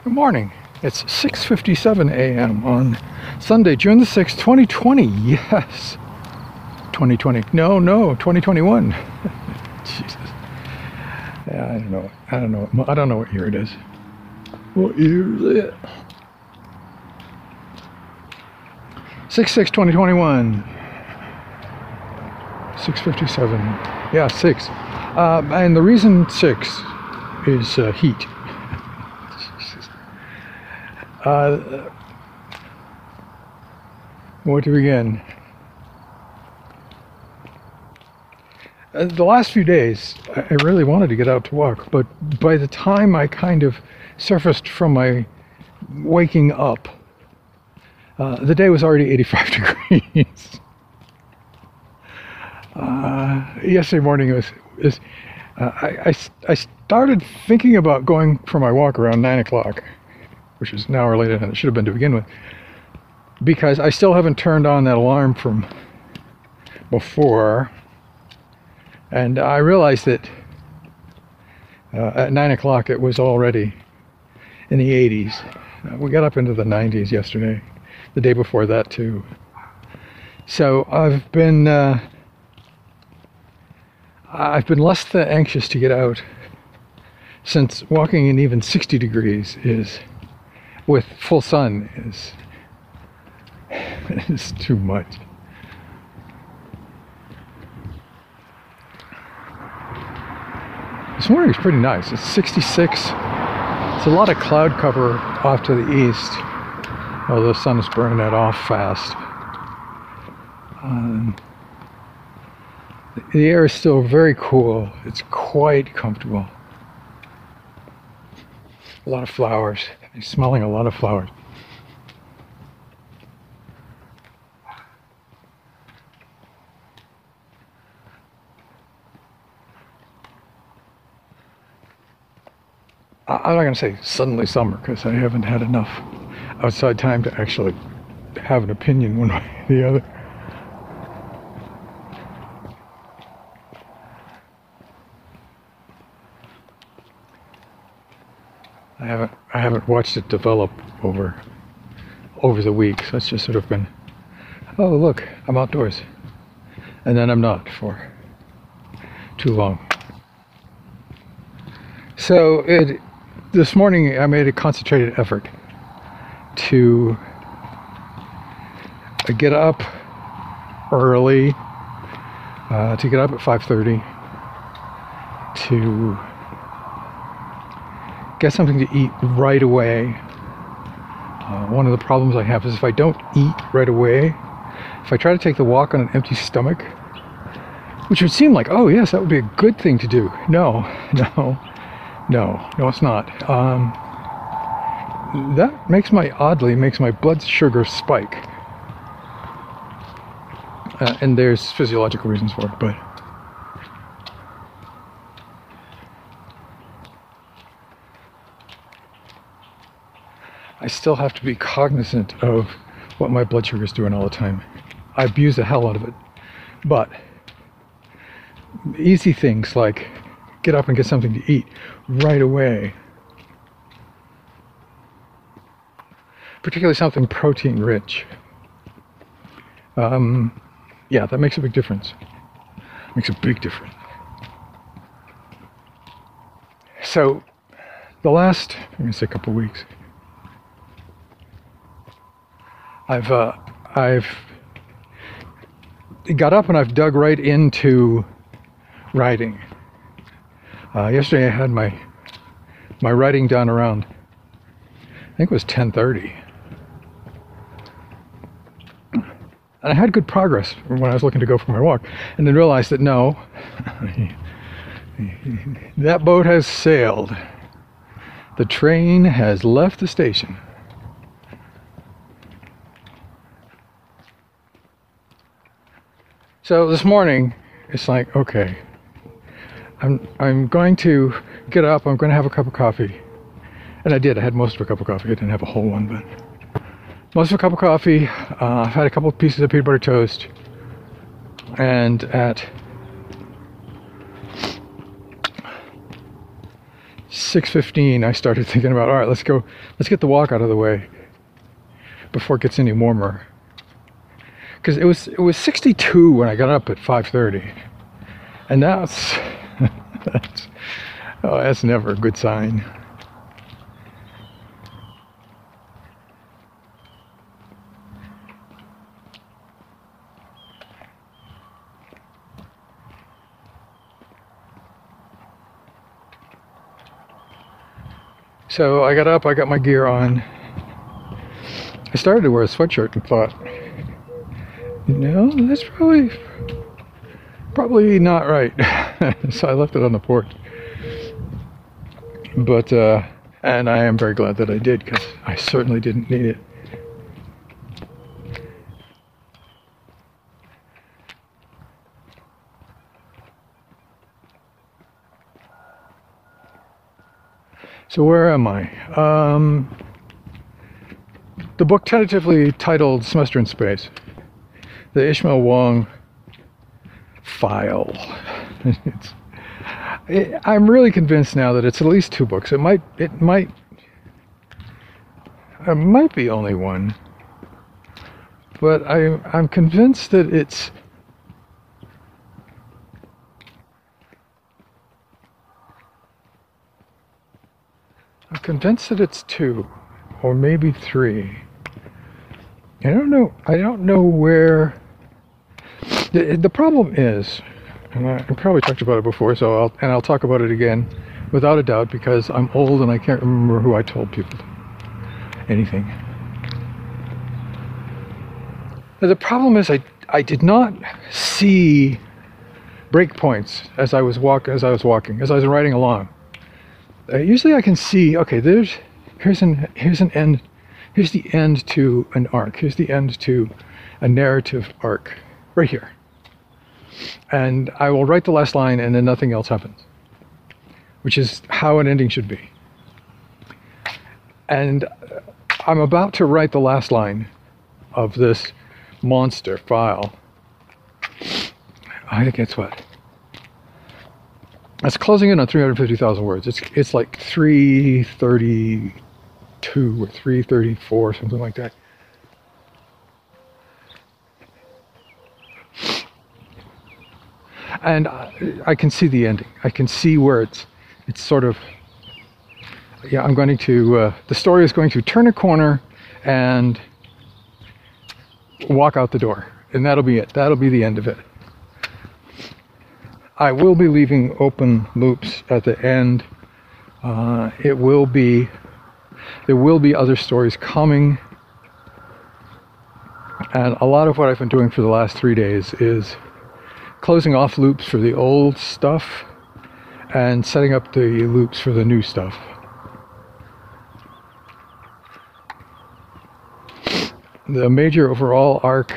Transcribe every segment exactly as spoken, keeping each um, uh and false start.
Good morning. It's six fifty-seven a m on Sunday, June the sixth, twenty twenty. Yes. twenty twenty. No, no, twenty twenty-one. Jesus. Yeah, I don't know. I don't know. I don't know what year it is. What year is it? six six twenty twenty-one. six fifty-seven. Yeah, six. Uh, and the reason six is uh, heat. Uh, where to begin? Uh, the last few days, I really wanted to get out to walk, but by the time I kind of surfaced from my waking up, uh, the day was already eighty-five degrees. Uh, yesterday morning was, was uh, I, I, I started thinking about going for my walk around nine o'clock, which is an hour later than it should have been to begin with, because I still haven't turned on that alarm from before, and I realized that uh, at nine o'clock it was already in the eighties. Uh, we got up into the nineties yesterday, the day before that too. So I've been uh, I've been less than anxious to get out, since walking in even sixty degrees is, with full sun, is is too much. This morning is pretty nice. It's sixty-six. It's a lot of cloud cover off to the east, although the sun is burning that off fast. Um, the air is still very cool. It's quite comfortable. A lot of flowers. I'm smelling a lot of flowers. I'm not going to say suddenly summer, because I haven't had enough outside time to actually have an opinion one way or the other. I haven't I haven't watched it develop over over the week, so it's just sort of been, oh look, I'm outdoors, and then I'm not for too long. So it this morning I made a concentrated effort to get up early, uh, to get up at five thirty, to get something to eat right away. Uh, one of the problems I have is if I don't eat right away, if I try to take the walk on an empty stomach, which would seem like, oh yes, that would be a good thing to do. No, no, no, no, it's not. Um, that makes my, oddly, makes my blood sugar spike. Uh, and there's physiological reasons for it, but I still have to be cognizant of what my blood sugar is doing all the time. I abuse the hell out of it. But easy things like get up and get something to eat right away, particularly something protein rich, um, yeah, that makes a big difference. Makes a big difference. So the last, I'm going to say a couple weeks, I've uh, I've got up and I've dug right into writing. Uh, yesterday I had my my writing done around, I think it was ten thirty, and I had good progress when I was looking to go for my walk, and then realized that no, that boat has sailed. The train has left the station. So this morning, it's like, okay, I'm I'm going to get up, I'm going to have a cup of coffee. And I did, I had most of a cup of coffee. I didn't have a whole one, but most of a cup of coffee. Uh, I've had a couple of pieces of peanut butter toast. And at six fifteen, I started thinking about, all right, let's go, let's get the walk out of the way before it gets any warmer. Because it was it was sixty-two when I got up at five thirty, and that's that's oh, that's never a good sign. So I got up, I got my gear on. I started to wear a sweatshirt and thought, you know, that's probably probably not right. So I left it on the porch. But uh, and I am very glad that I did, because I certainly didn't need it. So where am I? Um, the book tentatively titled Semester in Space. The Ishmael Wong file. It's, it, I'm really convinced now that it's at least two books. It might, it might, it might be only one. But I, I'm convinced that it's I'm convinced that it's two, or maybe three. I don't know. I don't know where. The, the problem is, and I, I probably talked about it before, so I'll and I'll talk about it again, without a doubt, because I'm old and I can't remember who I told people anything. Now, the problem is, I I did not see breakpoints as I was walk as I was walking as I was riding along. Uh, usually I can see, okay, there's, here's an, here's an end, here's the end to an arc, here's the end to a narrative arc, right here. And I will write the last line and then nothing else happens, which is how an ending should be. And I'm about to write the last line of this monster file. I think it's what? It's closing in on three hundred fifty thousand words. It's it's like three thirty-two or three thirty-four, something like that. And I, I can see the ending. I can see where it's it's sort of, yeah, I'm going to, uh, the story is going to turn a corner and walk out the door. And that'll be it. That'll be the end of it. I will be leaving open loops at the end. Uh, it will be, there will be other stories coming. And a lot of what I've been doing for the last three days is closing off loops for the old stuff and setting up the loops for the new stuff. The major overall arc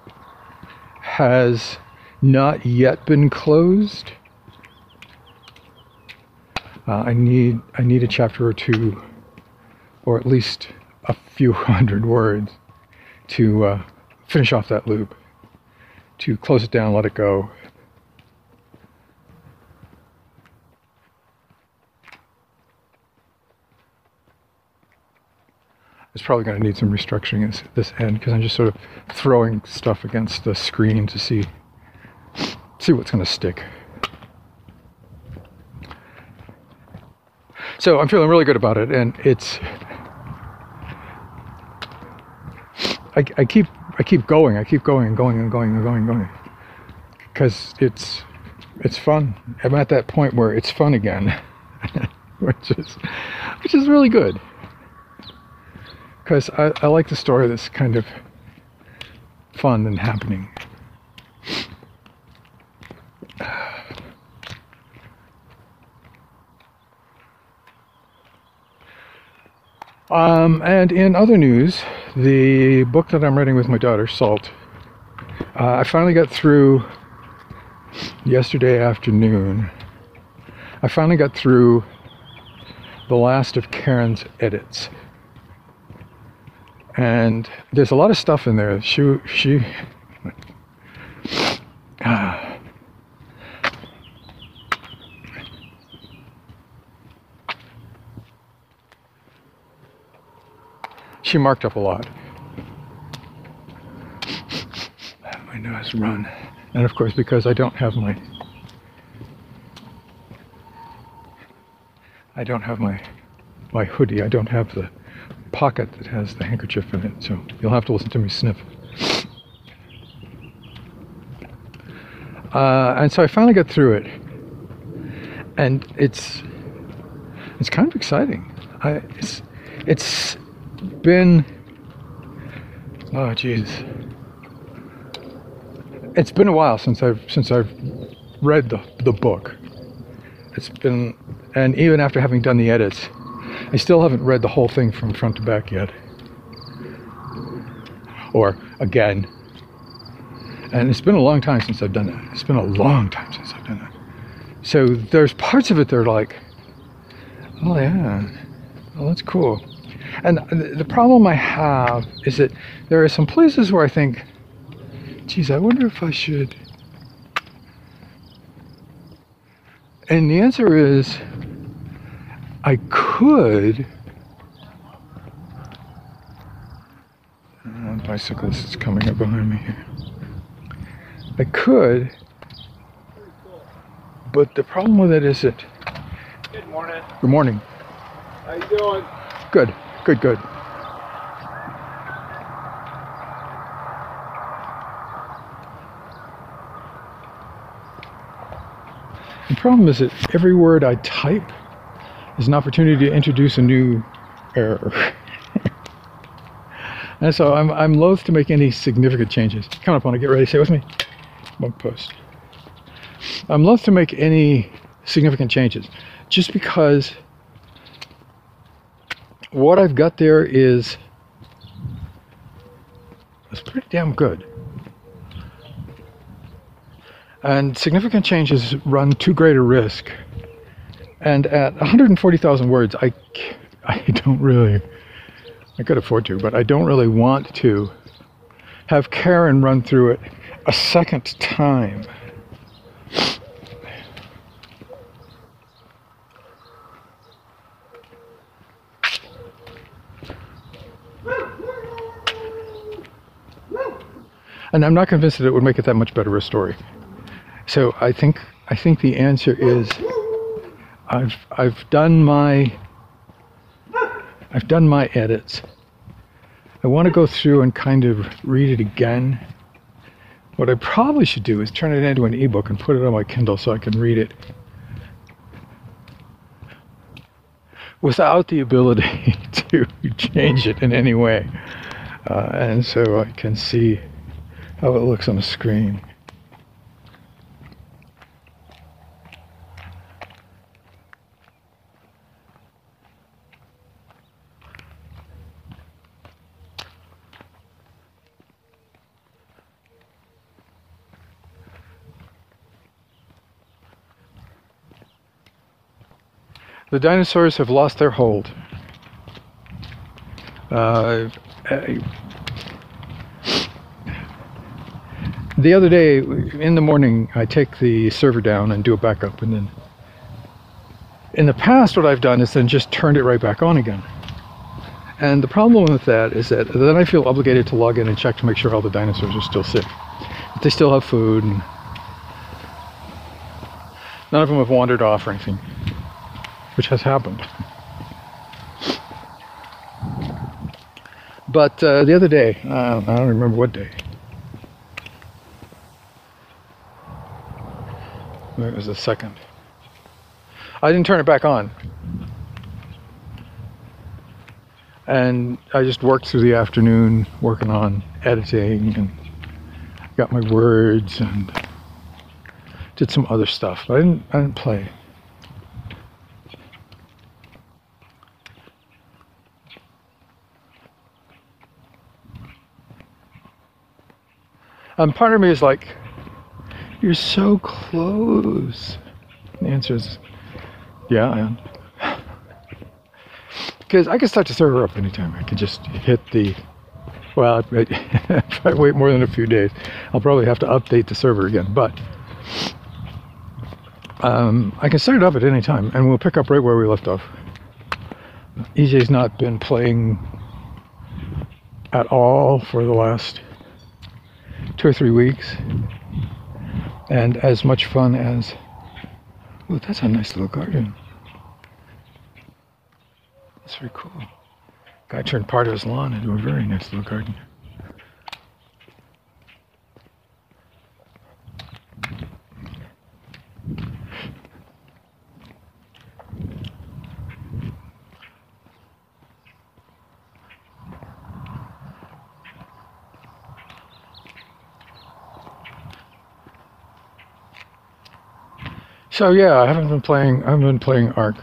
has not yet been closed. Uh, I need I need a chapter or two, or at least a few hundred words, to uh, finish off that loop, to close it down, let it go. It's probably going to need some restructuring at this end, because I'm just sort of throwing stuff against the screen to see see what's going to stick. So I'm feeling really good about it, and it's I, I keep I keep going, I keep going and going and going and going and going, because it's it's fun. I'm at that point where it's fun again, which is which is really good, because I, I like the story that's kind of fun and happening. Um, and in other news, the book that I'm writing with my daughter, Salt, uh, I finally got through yesterday afternoon. I finally got through the last of Karen's edits. And there's a lot of stuff in there. She, she, she marked up a lot. My nose run. And of course, because I don't have my I don't have my my hoodie, I don't have the pocket that has the handkerchief in it, so you'll have to listen to me sniff. Uh, and so I finally got through it, and it's it's kind of exciting. I, it's it's been oh Jesus, it's been a while since I've since I've read the the book. It's been, and even after having done the edits, I still haven't read the whole thing from front to back yet. Or again. And it's been a long time since I've done that. It's been a long time since I've done that. So there's parts of it that are like, oh yeah, well that's cool. And the problem I have is that there are some places where I think, geez, I wonder if I should. And the answer is, I could. Uh, bicyclist is coming up behind me here. I could, but the problem with it is that. Good morning. Good morning. How you doing? Good, good, good. The problem is that every word I type is an opportunity to introduce a new error. And so I'm, I'm loath to make any significant changes. Come up on it, get ready, stay with me. Bug post. I'm loath to make any significant changes just because what I've got there is, is pretty damn good. And significant changes run too great a risk. And at one hundred forty thousand words, I, I don't really, I could afford to, but I don't really want to have Karen run through it a second time. And I'm not convinced that it would make it that much better a story. So I think I think the answer is I've I've done my I've done my edits. I want to go through and kind of read it again. What I probably should do is turn it into an ebook and put it on my Kindle so I can read it without the ability to change it in any way. Uh, and so I can see how it looks on the screen. The dinosaurs have lost their hold. Uh, I, the other day, in the morning, I take the server down and do a backup, and then in the past what I've done is then just turned it right back on again. And the problem with that is that then I feel obligated to log in and check to make sure all the dinosaurs are still safe. That they still have food, and none of them have wandered off or anything, which has happened. But uh, the other day, uh, I don't remember what day. It was the second. I didn't turn it back on. And I just worked through the afternoon working on editing and got my words and did some other stuff. But I didn't, I didn't play. And part of me is like, you're so close. And the answer is, yeah, I am. Because I can start the server up anytime. I can just hit the, well, if I wait more than a few days, I'll probably have to update the server again. But um, I can start it up at any time, and we'll pick up right where we left off. E J's not been playing at all for the last two or three weeks, and as much fun as... Oh, that's a nice little garden. That's very cool. Guy turned part of his lawn into a very nice little garden. So yeah, I haven't been playing. I haven't been playing Ark.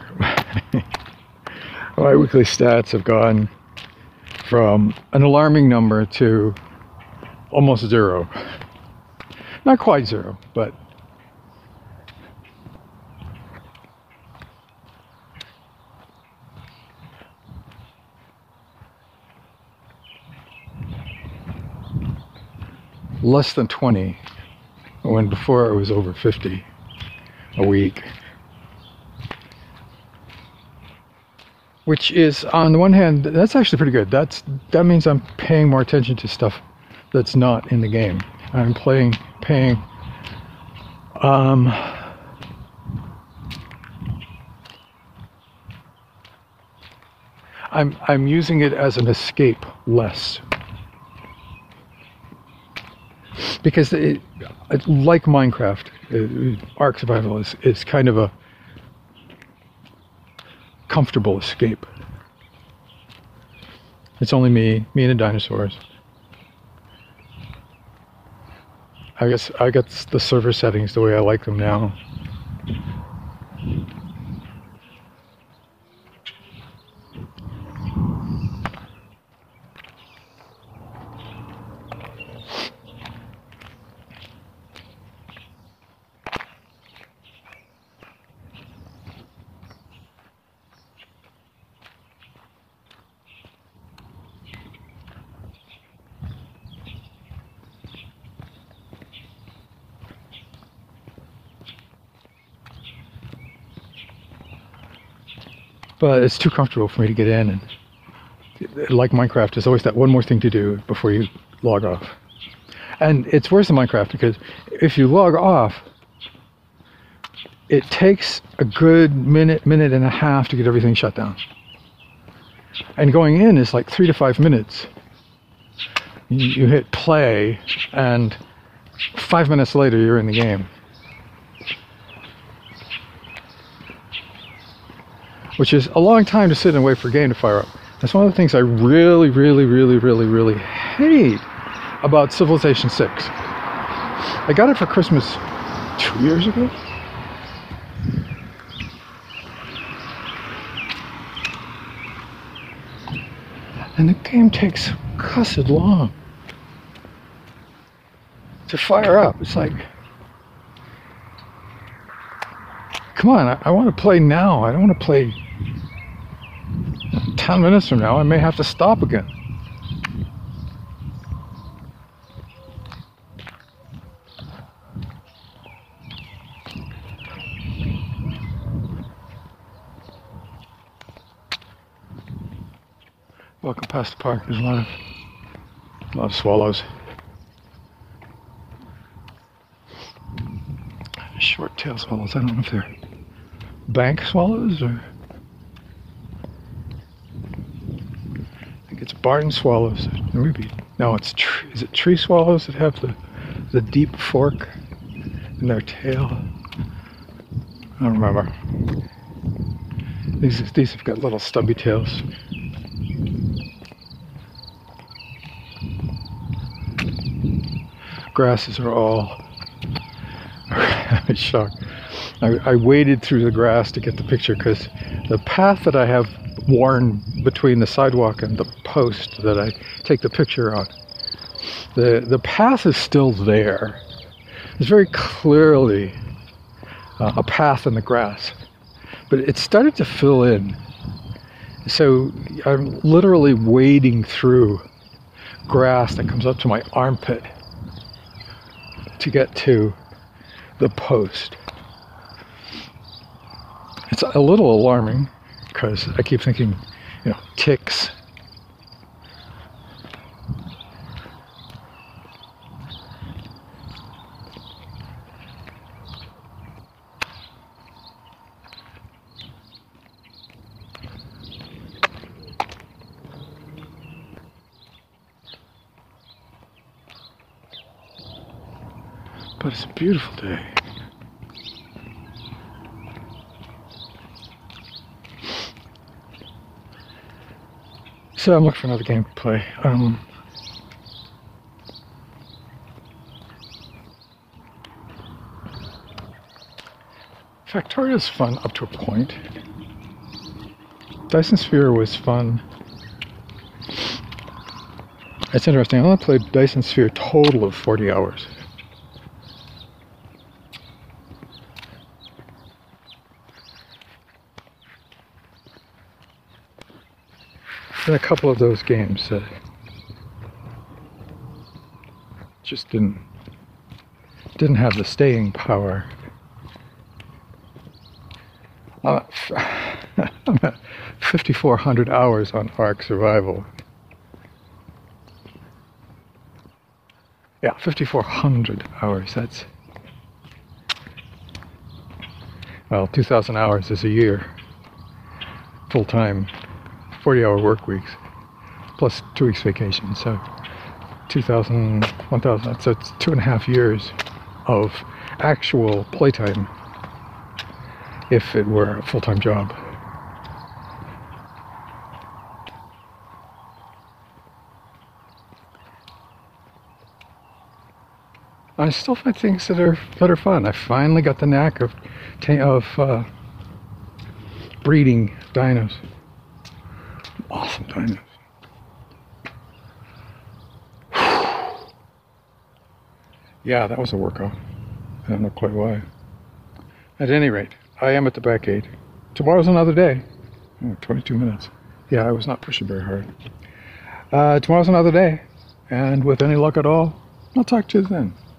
My weekly stats have gone from an alarming number to almost zero. Not quite zero, but less than twenty, when before it was over fifty a week. Which is, on the one hand, that's actually pretty good. That's that means I'm paying more attention to stuff that's not in the game. I'm playing, paying, um, I'm I'm using it as an escape less, because it, it like Minecraft, it, Ark Survival is is kind of a comfortable escape. It's only me, me and the dinosaurs. I guess I got the server settings the way I like them now. But it's too comfortable for me to get in, and like Minecraft, there's always that one more thing to do before you log off. And it's worse than Minecraft, because if you log off, it takes a good minute, minute and a half to get everything shut down. And going in is like three to five minutes. You, you hit play, and five minutes later you're in the game. Which is a long time to sit and wait for a game to fire up. That's one of the things I really, really, really, really, really hate about Civilization six. I got it for Christmas two years ago. And the game takes cussed long to fire up. It's like, come on, I, I want to play now. I don't want to play ten minutes from now. I may have to stop again. Walking past the park, there's a lot of, a lot of swallows. Short-tailed swallows. I don't know if they're bank swallows or... I think it's barn swallows. Maybe. No, it's tree, is it tree swallows that have the, the deep fork in their tail? I don't remember. These, these have got little stubby tails. Grasses are all... I'm shocked. I, I waded through the grass to get the picture, because the path that I have worn between the sidewalk and the post that I take the picture on, the, the path is still there. There's very clearly uh, a path in the grass, but it started to fill in. So I'm literally wading through grass that comes up to my armpit to get to the post. It's a little alarming, because I keep thinking, you know, ticks. but it's a beautiful day. So I'm looking for another game to play. Um, Factoria's fun up to a point. Dyson Sphere was fun. It's interesting, I only played Dyson Sphere a total of forty hours. And a couple of those games that just didn't didn't have the staying power. Uh, I'm at fifty-four hundred hours on Ark Survival. Yeah, fifty-four hundred hours. That's, well, two thousand hours is a year. Full time, forty hour work weeks, plus two weeks vacation. So two thousand, one thousand, so it's two and a half years of actual playtime if it were a full time job. I still find things that are that are fun. I finally got the knack of of uh, breeding dinos. Awesome dinos. Yeah, that was a workout. I don't know quite why. At any rate, I am at the back gate. Tomorrow's another day. Oh, twenty-two minutes. Yeah, I was not pushing very hard. Uh, tomorrow's another day, and with any luck at all, I'll talk to you then.